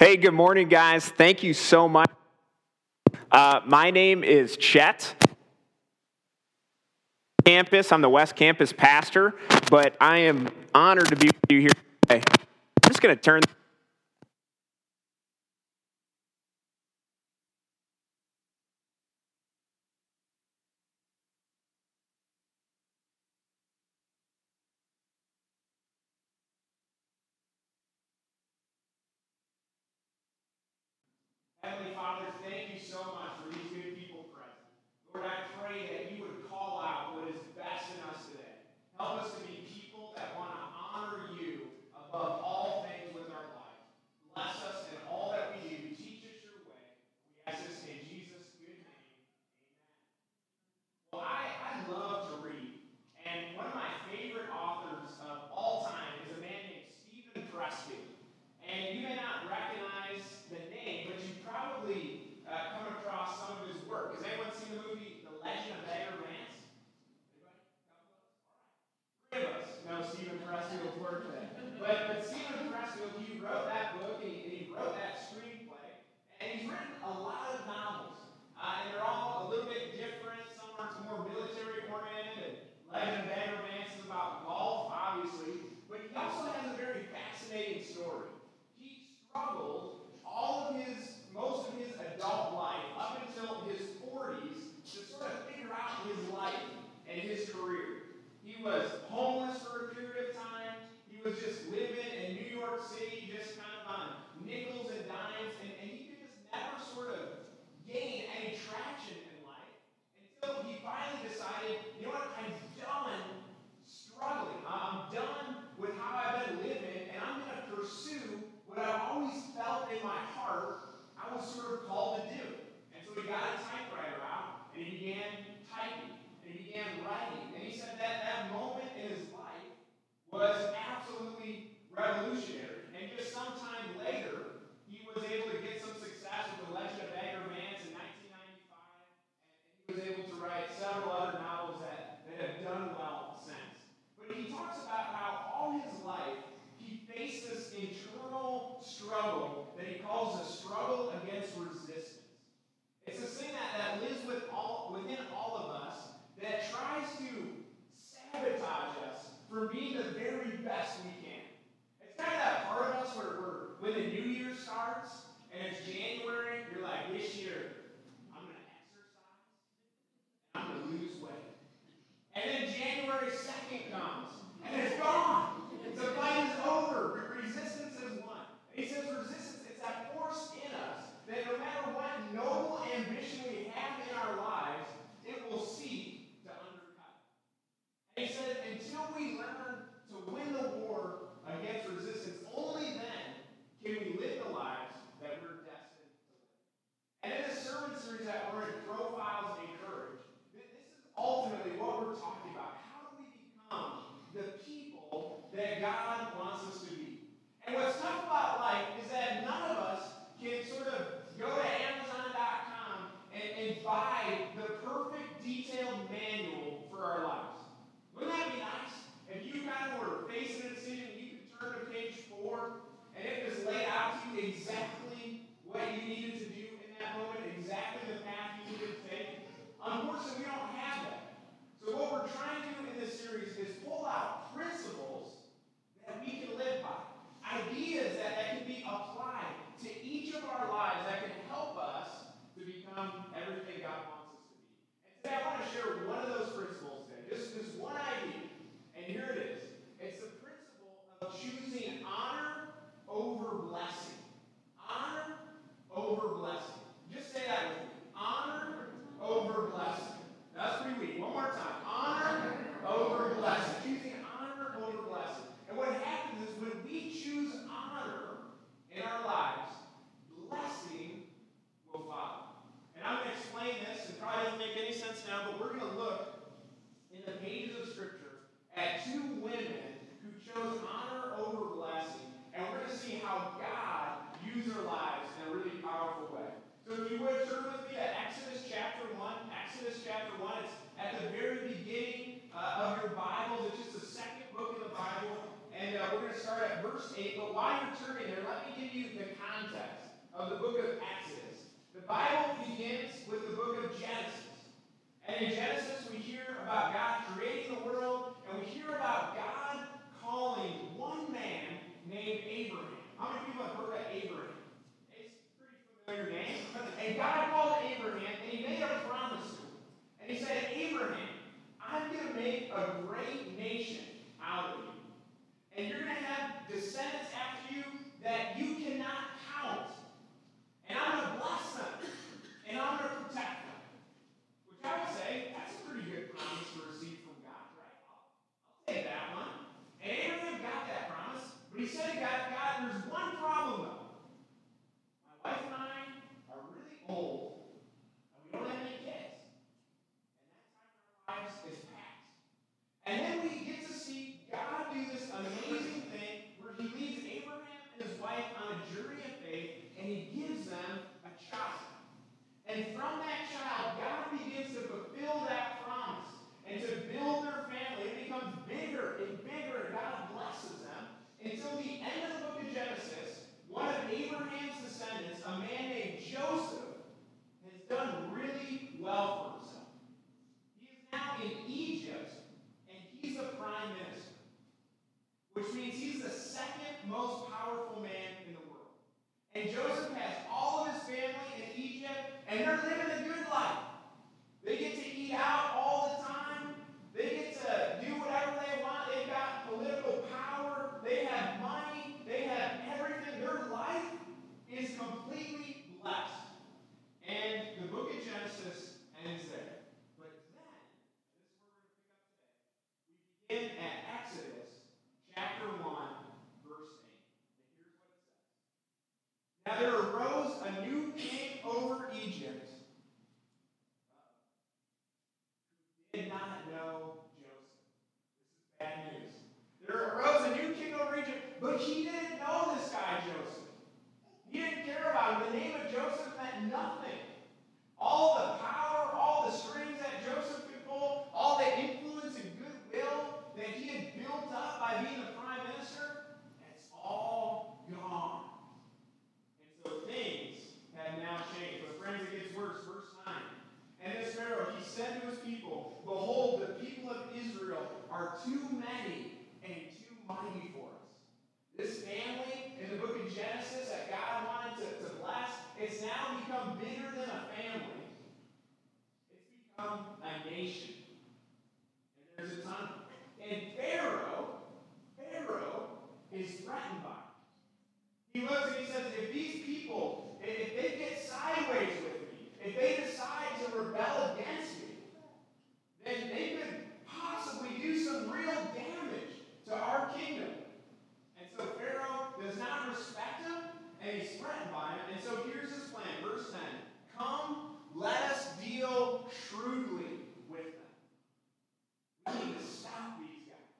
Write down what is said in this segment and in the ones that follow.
Hey, good morning, guys. Thank you so much. My name is Chet. Campus. I'm the West Campus pastor, but I am honored to be with you here today. I'm just going to turn. Heavenly Father, thank you so much for these good people present. Lord, I pray that you would call out what is best in us today. Help us to be people that want to honor you above all things with our life. Bless us in all that we do. Teach us your way. We ask this in Jesus' good name. Amen. Well, I love to read. And one of my favorite authors of all time is a man named Stephen Pressfield. And you may not recognize the name, but you've probably come across some of his work. Has anyone seen the movie The Legend of Bagger Vance? Anybody? Couple of us? All right. Three of us know Stephen Pressfield's work then. But Stephen Pressfield, he wrote that book and he wrote that screenplay. And he's written a lot of novels. And they're all a little bit different. Some are more military oriented. And Legend of Bagger Vance is about golf, obviously. But he also has a very fascinating story. He struggled most of his adult life up until his 40s to sort of figure out his life and his career. He was homeless for a period of time. He was just living in New York City, just kind of on nickels and dimes, and he could just never sort of gain any traction in life until he finally decided, you know what, I'm done struggling. I'm done with how I've been living, and I'm going to pursue what I've always felt in my heart I was sort of called to do. And so he got a typewriter out, and he began typing, and he began writing. And he said that moment in his life was absolutely revolutionary. And just sometime later, he was able to get some success with The Legend of Bagger Vance in 1995, and he was able to write several other novels that have done well since. But he talks about how all his life he faced this internal struggle that he calls a struggle against resistance. It's this thing that lives within all of us that tries to sabotage us from being the very best we can. It's kind of that part of us where when the new year starts and it's January, you're like, this year, I'm going to exercise, and I'm going to lose weight. And then January 2nd comes, and it's gone. The fight is over. Resistance is won. And he says resistance, it's that force in us that no matter what noble ambition we have in our lives, it will seek to undercut it. And he said until we learn to win the war against resistance, only then can we live the lives that we're destined to live. And in this sermon series that we're in, Profiles in Courage, this is ultimately what we're talking about. How do we become the people that God wants us to be? And what's tough about life is that none of us can sort of go to Amazon.com and buy the perfect detailed manual for our lives. Wouldn't that be nice? If you kind of were facing a decision, you could turn to page 4, and it just laid out to you exactly what you needed to do in that moment, exactly the path you needed to take. Unfortunately, we don't have that. So what we're trying to do in this series is pull out principles that we of the book of Exodus. The Bible begins with the book of Genesis. And in Genesis, we hear about God creating the world, and we hear about God calling one man named Abraham. How many people have heard of Abraham? It's a pretty familiar name. And God called Abraham, and he made a promise to him. And he said, Abraham, I'm going to make a great nation out of you. And you're going to have descendants after you that you cannot count. And I'm going to bless them. And I'm going to protect them. Which I would say, that's a pretty good promise to receive from God, right? I'll take that one. And Abraham got that promise. But he said to God, there's one problem though. My wife and I are really old. And we don't have any kids. And that time in our lives is past. And then we get to see God do this amazing thing where he leads Abraham and his wife on a journey of faith, and he gives them a child. And from that child, God begins to fulfill that promise and to build their family. It becomes bigger and bigger, and God blesses them until the end of the book of Genesis. One of Abraham's descendants, a man named Joseph, has done really well for himself. He is now in Egypt, and he's the prime minister, which means he's the second most powerful man in the world. And Joseph has all of his family in Egypt, and they're living a good life. They get to eat out all the time. They get to do whatever they want. They've got political power. They have money. They have everything. Their life is completely blessed. And the book of Genesis ends there. But then, this is where we're going to pick up today. We begin at Exodus chapter 1, verse 8. And here's what it says. Now there arose a new king over Egypt who did not know Joseph. This is bad news. There arose a new king over Egypt, but he didn't know this guy Joseph. He didn't care about him. The name of Joseph meant nothing. All the power, all the strings that Joseph could pull, all the influence and goodwill that he had built up by being the prime minister, it's all gone. And so things have now changed. But friends, it gets worse. Verse 9. And this Pharaoh, he said to his people, behold, the people of Israel are too many and too mighty for us. This family in the book of Genesis that God wanted to bless, it's now become bigger than a family. It's become a nation. And there's a ton of them. And Pharaoh is threatened by it. He looks and he says, if these people, if they get sideways with me, if they decide to rebel against me, then they could possibly do some real damage to our kingdom. And so Pharaoh does not respect him, and he's threatened by him. And so here's his plan. Verse 10. Come, let us deal shrewdly with them. We need to stop these guys.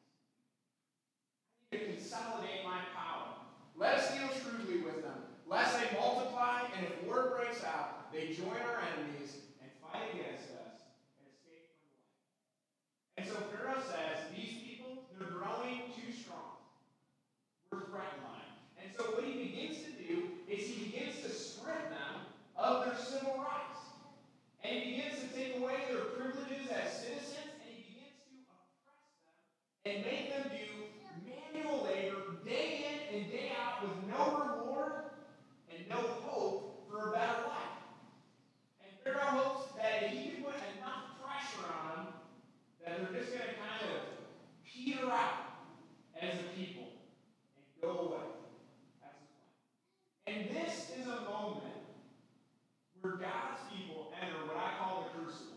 I need to consolidate my power. Let us deal shrewdly with them, lest they multiply, and if war breaks out, they join our enemies and fight against us and escape from the land. And so Pharaoh says, these people, they're growing too strong. We're threatened by them. And so what he begins to do is he begins to strip them of their civil rights. And he begins to take away their privileges as citizens, and he begins to oppress them and make them do manual labor day in and day out with no reward and no hope for a better life. And Pharaoh hopes that if he can put enough pressure on them that they're just going to kind of peter out as a people and go away. That's his plan. And this is a moment where God's people enter what I call the crucible.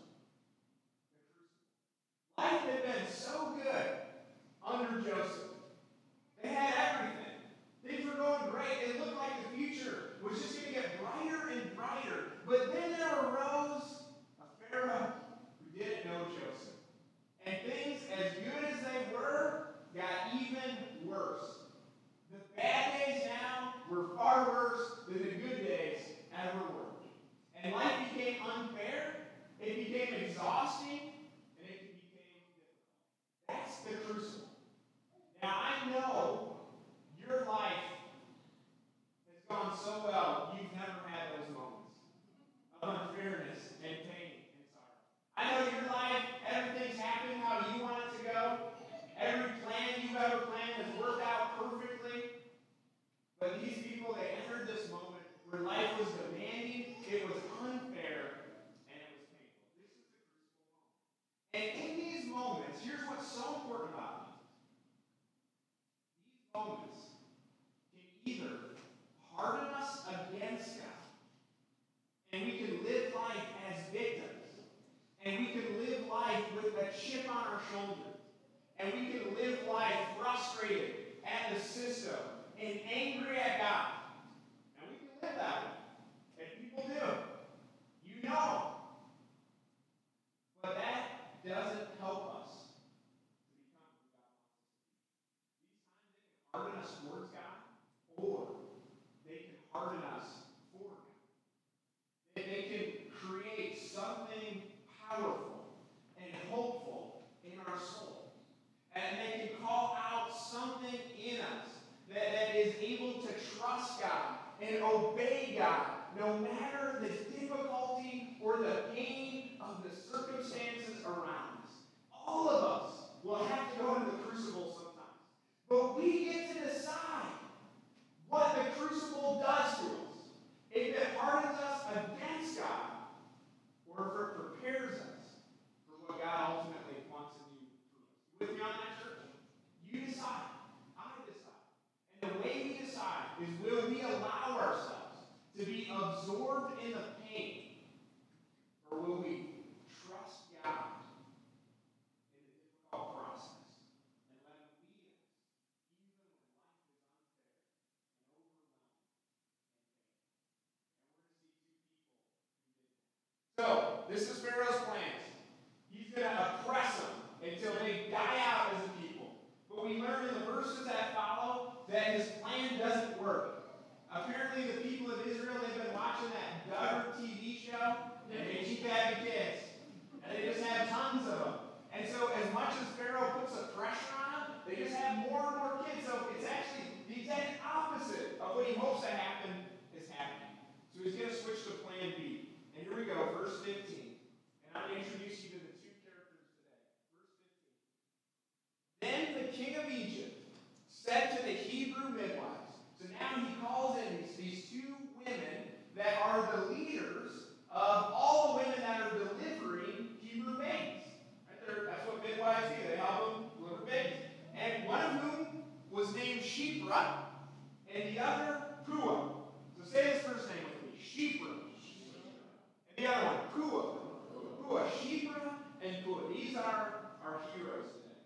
Life had been so good under Joseph. They had everything. Things were going great. It looked like the future was just going to get brighter and brighter. But then there arose a Pharaoh who didn't know Joseph. And things, as good as they were, got even worse. The bad days now were far worse than the good days ever were. And life became unfair, it became exhausting, and it became difficult. That's the crucible. Now, I know your life has gone so well, you've never and angry at God. And we can live that way. And people do. You know. But that doesn't help us to become who God wants us to be. These times they can harden us towards God, or they can harden us for God. They can create something powerful and hopeful in our soul. And they can call out something in us that is able to trust God and obey God, no matter the difficulty or the pain of the circumstances around us. All of us will have to go to the crucible sometimes. But we get to decide what the crucible does to us. If it hardens us against God, or if it prepares us for what God ultimately wants to do through us. You with me on that, church? You decide. I decide. And the way we decide is, will we allow ourselves to be absorbed in the pain, or will we trust God in the difficult process and let Him lead us, even when life is unfair and overwhelming and painful? And we're going to see two people who did that. So, this is Pharaoh's plans. He's going to oppress them until they die out as a people. But we learn in the verses that follow that his plan doesn't work. Apparently, the people of Israel, they've been watching that Duggar TV show, and they keep having kids. And they just have tons of them. And so, as much as Pharaoh puts a pressure on them, they just have more and more kids. So, it's actually the exact opposite of what he hopes to happen is happening. So, he's going to switch to plan B. And here we go, verse 15. And I'm going to introduce you to the two characters today. Verse 15. Then the king of Egypt said to the Hebrew midwives, so now he calls in these two women that are the leaders of all the women that are delivering Hebrew babies. Right there, that's what midwives do. They help them deliver babies. And one of whom was named Shiphrah, and the other Puah. So say this first name with me, Shiphrah. And the other one, Puah. Puah, Shiphrah and Puah. These are our heroes today.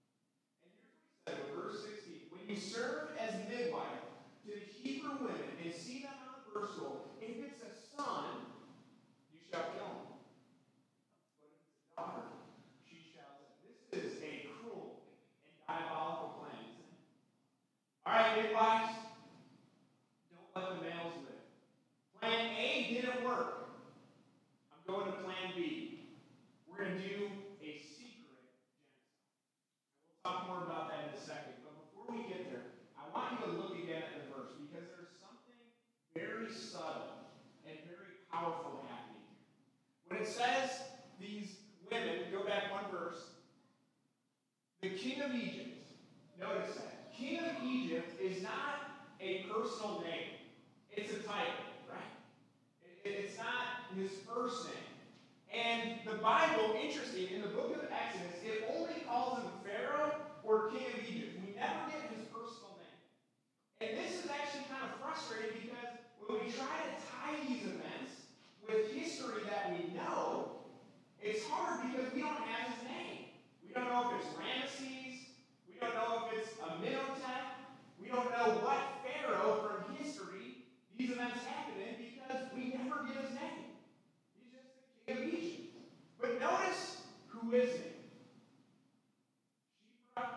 And here's what he said in verse 16. When you serve as midwife to the Hebrew women and see them on the birth stool, if it's a son, you shall kill him. But if it's a daughter, she shall live. This is a cruel and diabolical plan, isn't it? All right, midwives, don't let the males live. Plan A didn't work. I'm going to plan B. We're going to do a secret genocide. We'll talk more about that in a second. But before we get there, I want you to look again at the verse, because there's something very subtle and very powerful happening here. When it says these women, go back one verse, the king of Egypt, notice that. King of Egypt is not a personal name. It's a title, right? It's not his first name. And the Bible, interesting, in the book of Exodus, it only calls him Pharaoh or king of Egypt. We never get his personal name. And this is actually kind of frustrating, because when we try to tie these events with history that we know, it's hard because we don't have his name. We don't know if it's Ramesses. We don't know if it's Amenhotep. We don't know what Pharaoh from history these events happened in, because we never get his name. He's just the king of Egypt. But notice who is it? Shiphrah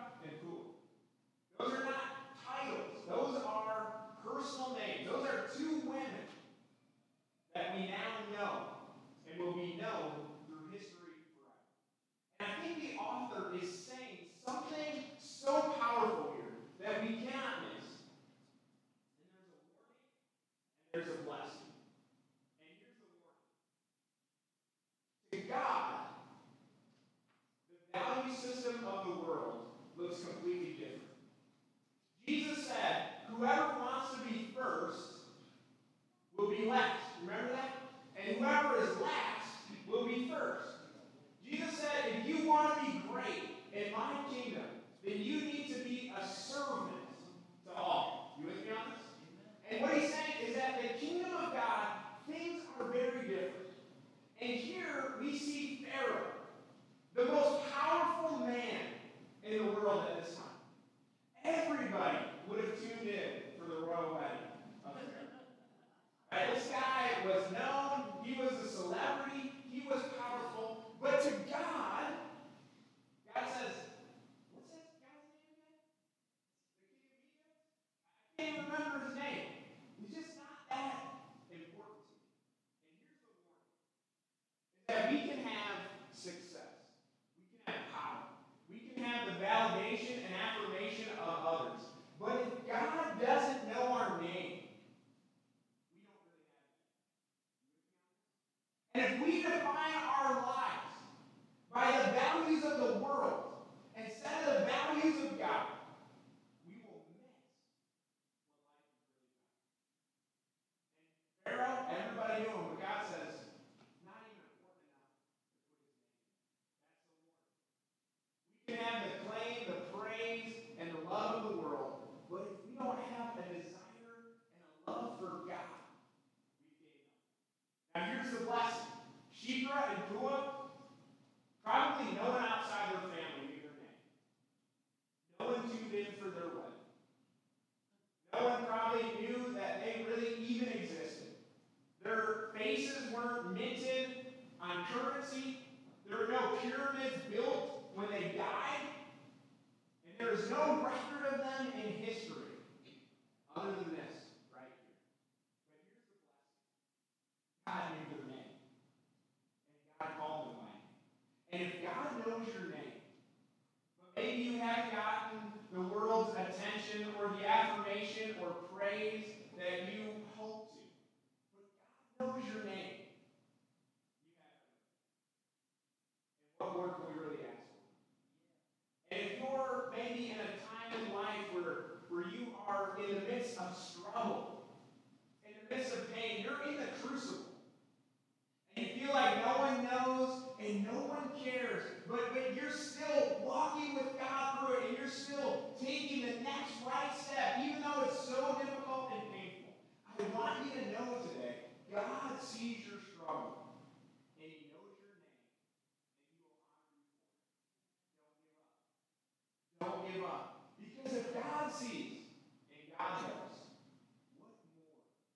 blessing. Shiphrah and Puah, probably no one outside their family knew their name. No one tuned in for their wedding. No one probably knew that they really even existed. Their faces weren't minted on currency. There were no pyramids built when they died. And there is no record of them in history other than this right here. But here's the blessing. God knew their name. And God called them by name. And if God knows your name, but maybe you haven't gotten the world's attention or the affirmation or praise that you hope to, but God knows your name, you have it. And what more can we really ask for? And if you're maybe in a time in life where you are in the midst of struggle, in the midst of pain, you're in the crucible, and you feel like no one knows and no one cares, but you're still walking with God through it, and you're still taking the next right step, even though it's so difficult and painful. I want you to know today, God sees your struggle, and He knows your name, and He will honor you for it. Don't give up. Because if God sees and God knows, what more do we really need?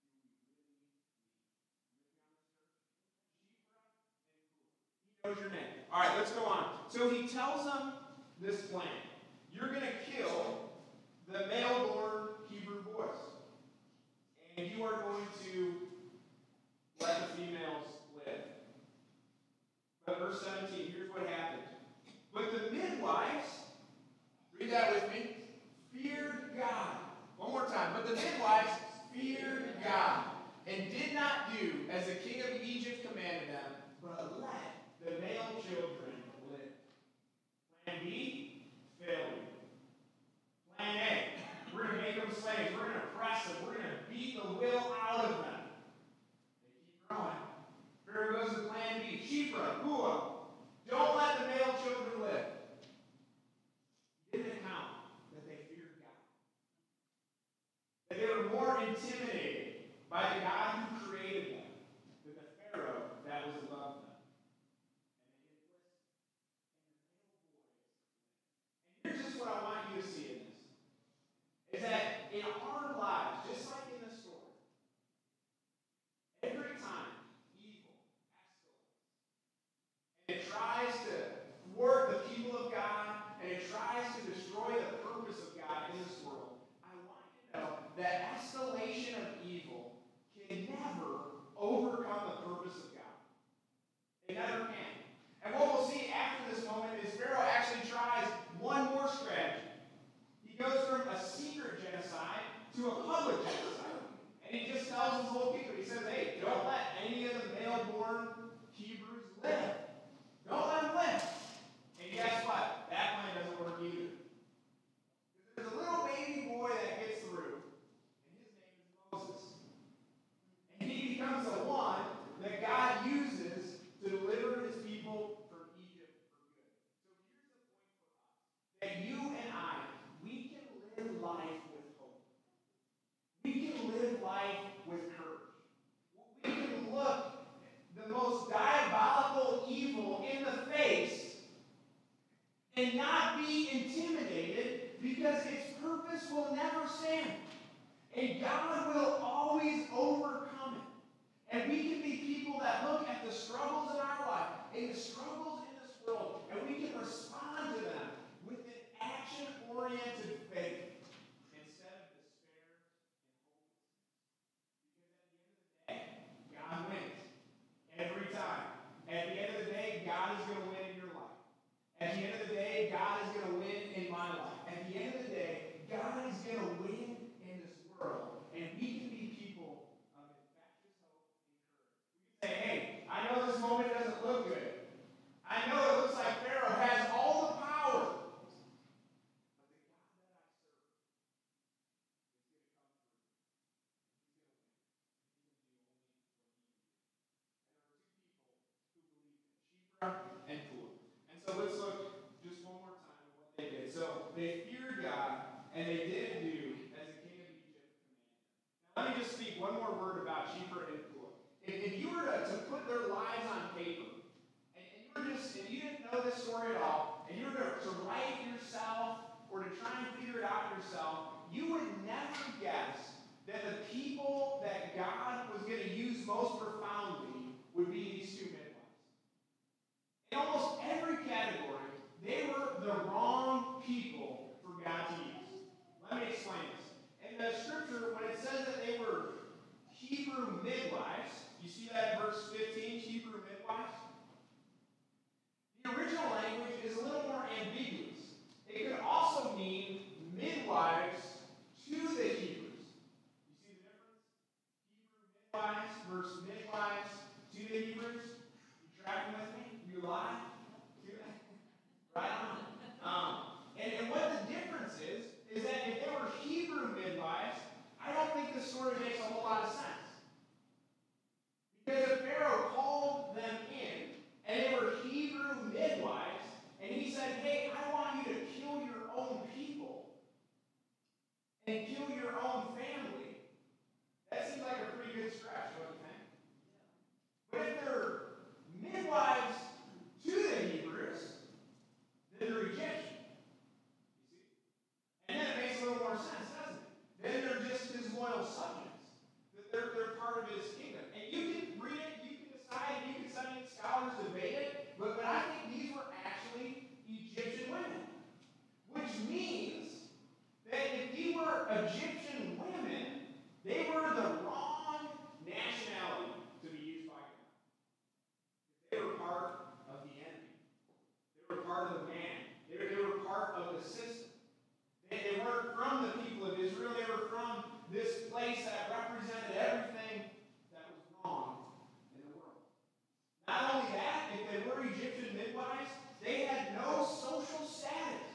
He knows your name. All right, let's go on. So he tells them this plan. You're going to kill the male-born Hebrew boys. And you are going to let the females live. But verse 17, here's what happened. But the midwives, read that with me, feared God. One more time. But the midwives feared God and did not do as the king of Egypt commanded them, but let the male children live. Plan B, failure. Plan A, we're going to make them slaves. We're going to oppress them. We're going to beat the will out of them. They keep growing. Here goes to plan B. Shiphrah, Puah. Don't let the male children live. Didn't account that they feared God. That they were more intimidated by the God who created them than the Pharaoh that was above them. And they didn't listen. And here's just what I want you to see in this. Is that in our lives, just like in the story, every time evil escalates, and it tries to thwart the people of God, and it tries to destroy the purpose of God in this world, I want you to know that escalation of evil can never overcome the purpose of God. It never can. And what we'll see after this moment is Pharaoh actually tries one more strategy. He goes from a secret genocide to a public genocide. And he just tells his whole people, he says, hey, don't let any of the male-born Hebrews live. Don't let them live. And guess what? That plan doesn't work either. Because there's a little baby boy that gets through, and his name is Moses. And he becomes the one that God uses to deliver his people from Egypt for good. So here's the point for us. That you and I, we can live life with hope. We can live life with courage. We can look the most diabolical evil in the face and not be intimidated because its purpose will never stand. And God will always overcome it. And we can be people that look at the struggles in our life and the struggles in this world, and we can respond to them with an action-oriented faith instead of despair and hopelessness. Because at the end of the day, God wins. Every time. At the end of the day, God is going to win in your life. At the end of the day, God is going to win in my life. At the end of the day, God is going to win in this world. And we can be people of infectious hope and courage. We can say, hey, I know this moment doesn't look good. I know it looks like Pharaoh has all the power. But the God that I serve is going to come through. He's going to win. And he's going to do only what he can do. And there were two people who believed him, Shiphrah and Puah. And so let's look just one more time at what they did. So they feared God, and they didn't do as the king of Egypt commanded them. Now let me just speak one more word about Shiphrah and Puah. If you were to put their lives on paper, and you didn't know this story at all, and you were to write it yourself or to try and figure it out yourself, you would never guess that the people that God was going to use most profoundly would be these two midwives. In almost every category, they were the wrong people for God to use. Let me explain this. In the scripture, when it says that they were Hebrew midwives, you see that in verse 15, Hebrew midwives? The original language is a little more ambiguous. It could also mean midwives to the Hebrews. You see the difference? Hebrew midwives versus midwives to the Hebrews. You tracking with me? You alive? Right on. And what the difference is that if they were Hebrew midwives, I don't think this story makes a whole lot of sense. Because if Pharaoh called them in, and they were Hebrew midwives, and he said, hey, I want you to kill your own people and kill your own family, that seems like a pretty good stretch, don't you think? But if they're midwives to the Hebrews, then they're Egyptian. You see? And then it makes a little more sense, doesn't it? Then they're just his loyal subjects. They're part of his kingdom. And you can read it, you can decide, you can study it, scholars debate it, but I think these were actually Egyptian women. Which means that if these were Egyptian women, they were the wrong nationality to be used by God. They were part of the enemy. They were part of the man. They were part of the system. They weren't from the people of Israel. They were from this place that represented everything that was wrong in the world. Not only that, if they were Egyptian midwives, they had no social status,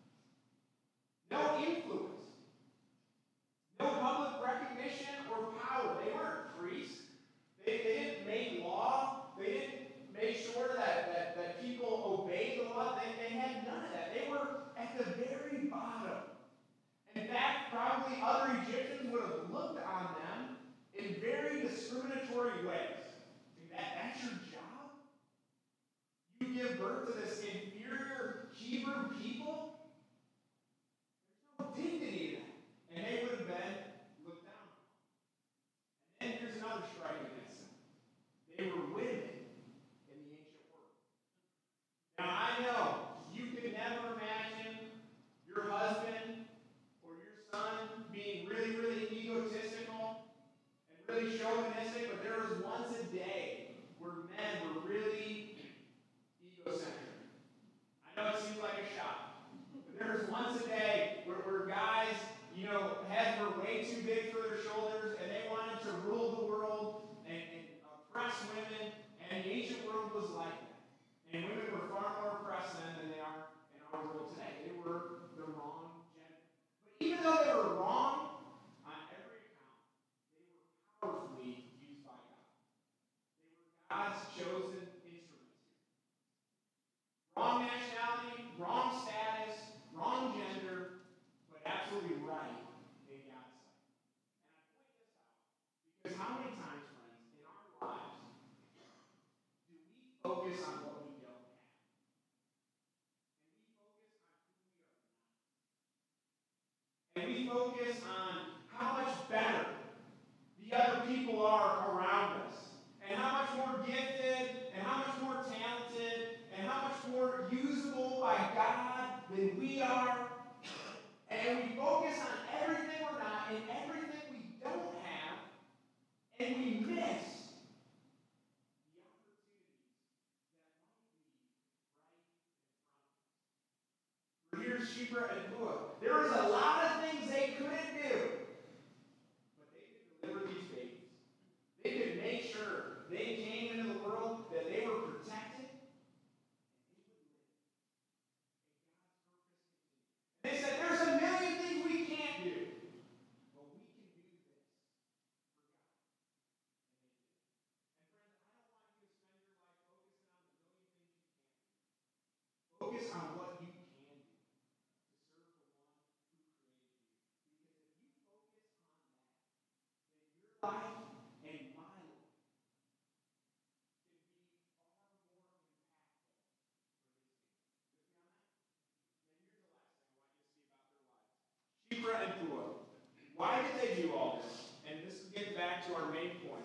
no influence, no public recognition or power. They weren't priests. They didn't make law. They didn't make sure that people obeyed the law. They had none of that. They were at the very bottom. In fact, probably other Egyptians would have looked on them in very discriminatory ways. That's your job? You give birth to this inferior Hebrew people? There's no dignity in that. And they would have been looked down on. And then here's another striking instance. They were women in the ancient world. Now, I know you could never imagine your husband or your son being really, really egotistical and really chauvinistic, but there was once a day where men were really egocentric. I know it seems like a shock, but there was once a day where guys, heads were way too big for their shoulders, and they wanted to rule the world and oppress women, and the ancient world was like that. And women were far more oppressed then than they are in our world today. They were the wrong gender. But even though they were wrong, on every account, they were powerfully used by God. They were God's chosen instruments here. Wrong nationality, wrong status, wrong gender, but absolutely right in God's sight. And I point this out because how many times, friends, in our lives do we focus on what we don't have? And we focus on how much better the other people are around us, and how much more gifted, and how much more talented, and how much more usable by God than we are. And we focus on everything we're not and everything we don't have, and we miss the opportunities that might be right in front of us. Here's Shebra and Puah. There was a lot of things they couldn't do, but they could deliver these babies. They could make sure they came into the world, that they were protected, and they would live. And God's purpose continued. And they said, there's a million things we can't do, but we can do this for God. And they did. And friends, I don't want you to spend your life focusing on the million things you can't do. Focus on what you can do to serve the one who created you. Shiphrah and Puah. Why did they do all this? And this is getting back to our main point.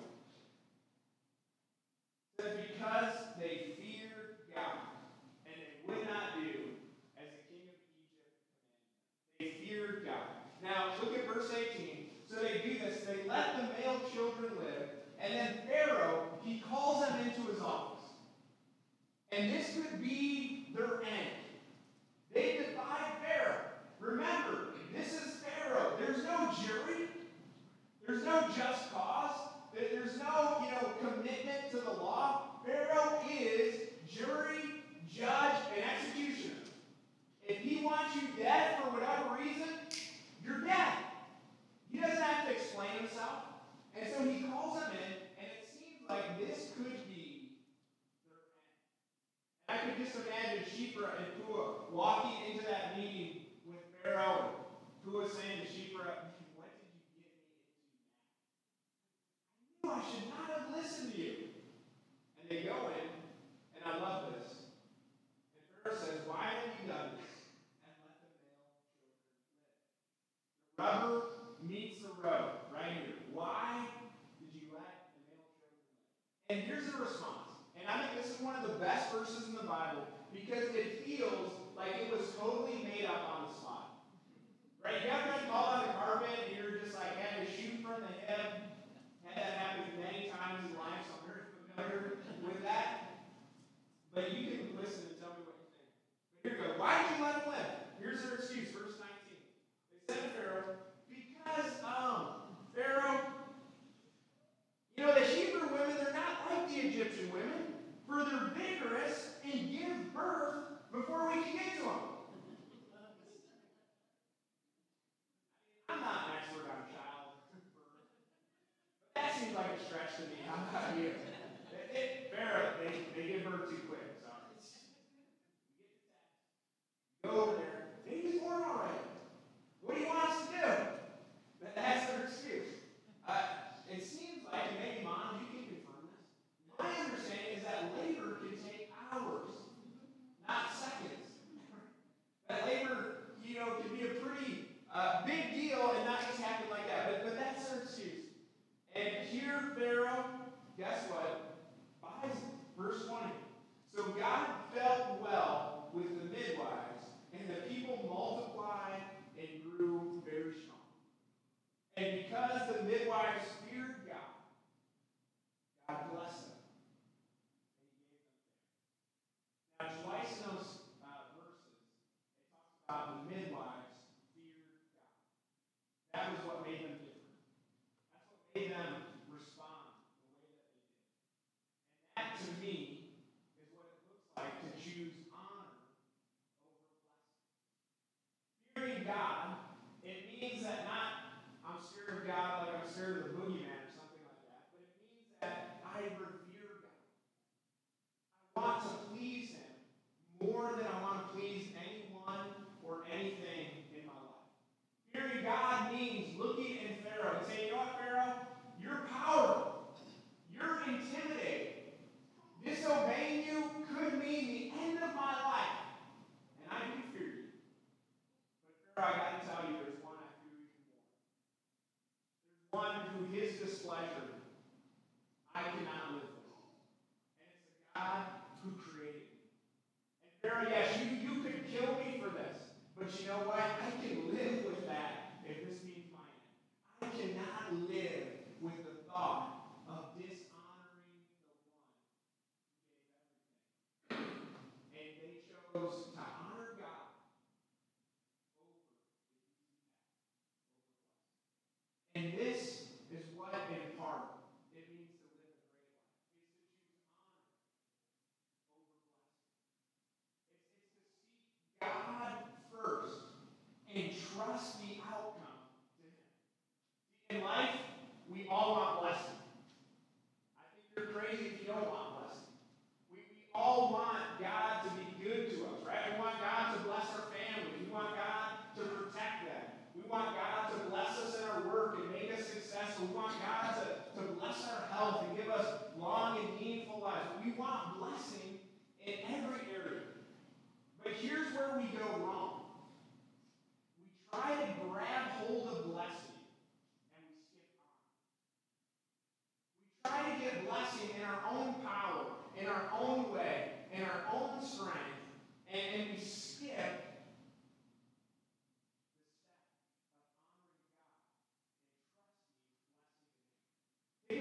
It says because they feared God, and they would not do as the king of Egypt commanded them. They feared God. Now, look at verse 18. So they do this. They let the male children live, and then Pharaoh, he calls them into his office. And this could be their end. They defied Pharaoh. Remember, this is Pharaoh. There's no jury. There's no just cause. There's no, commitment to the law. Pharaoh is jury, judge, and executioner. If he wants you dead for whatever reason, you're dead. He doesn't have to explain himself. And so he calls them in, and it seems like this could be their end. And I could just imagine Shiphrah and Puah walking into that meeting with Pharaoh, and Puah saying to Shiphrah, "What did you get me into now? I knew I should not have listened to you." And they go in, and I love this. And Pharaoh says, "Why have you done this? And let the male children live." The rubber meets the road right here. Why did you let the male children live? And here's the response. And I think this is one of the best verses in the Bible because it feels like it was totally made up on the spot. Right? You ever been called on the carpet and you're just like had to shoot from the hip? Had that happen many times in life, so I'm very familiar with that. But you can listen and tell me what you think. But here we go. Why did you let him live? Here's their excuse, verse 19. They said to Pharaoh, because, Pharaoh, the Hebrew women, they're not like the Egyptian women, for they're vigorous and give birth before we can get to them. I'm not an expert on childbirth, but that seems like a stretch to me. How about you? Pharaoh, they give birth too quick. Sorry. Go over there. Baby's born already. What do you want us to do? That's their excuse. It seems like, and maybe moms, you can confirm this. My understanding is that labor can take hours, not seconds. That labor, can be a pretty big deal and not just happen like that. But that's their excuse. And here, Pharaoh, guess what? Buys it. Verse 20. So God felt well with the midwives, and the people multiplied and grew very strong. And because the midwives feared God, God blessed them. And he gave them there. Now, twice in those verses, it talks about the midwives feared God. That was what made them different. That's what made them respond the way that they did. And that, to me, is what it looks like to choose honor over blessing. Fearing God, it means that not I'm scared of God like I'm scared of the boogeyman or something like that, but it means that I revere God. I want to please Him more than I want to please anyone or anything in my life. Fearing God means looking in Pharaoh and saying, you know what, Pharaoh? You're powerful. You're intimidating. Disobeying you could mean the end of my life. And I do fear you. But Pharaoh, I got to tell you, there's one I fear even more. There's one who his displeasure I cannot live with. And it's the God who created me. And Pharaoh, yes, you could kill me for this. But you know what? I can live with that if this means my end. I cannot live with the thought of dishonoring the one who gave everything. And they chose to honor God over the easy path. And this is what, in part, it means to live a great life. It's to choose honor over blessing. It's to seek God first and trust the outcome to Him. See, in life, we all want blessing. I think you're crazy if you don't want blessing. We all want God to be good to us, right? We want God to bless our families. We want God to protect them. We want God to bless us in our work and make us successful. We want God to bless our health and give us long and meaningful lives. We want blessing in every area. But here's where we go wrong. We try to grab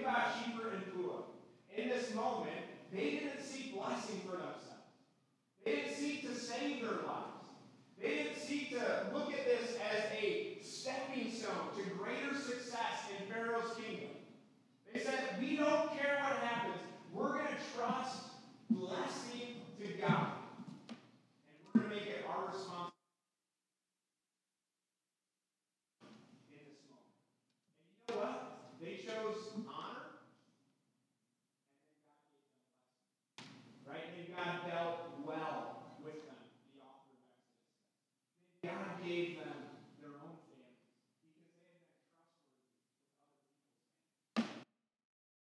Bathsheba and Puah, in this moment, they didn't seek blessing for themselves. They didn't seek to save their lives. They didn't seek to look